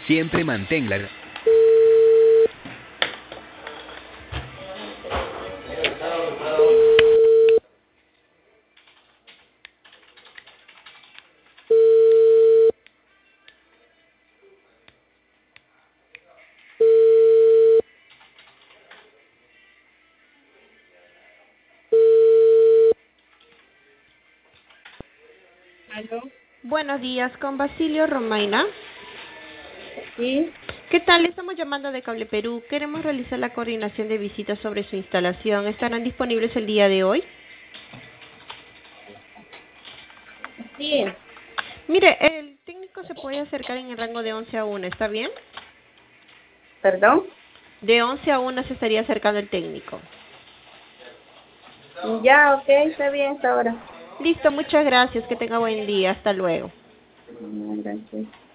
Siempre manténla. ¿Aló? Buenos días, con Basilio Romaina. Sí, ¿Qué tal? Le estamos llamando de Cable Perú. Queremos realizar la coordinación de visitas sobre su instalación. ¿Estarán disponibles el día de hoy? sí, Mire, el técnico se puede acercar en el rango de 11 a 1, ¿está bien? perdón. De 11 a 1 se estaría acercando el técnico. Ya, ok, está bien hasta ahora. Listo, muchas gracias. Que tenga buen día. Hasta luego. Gracias.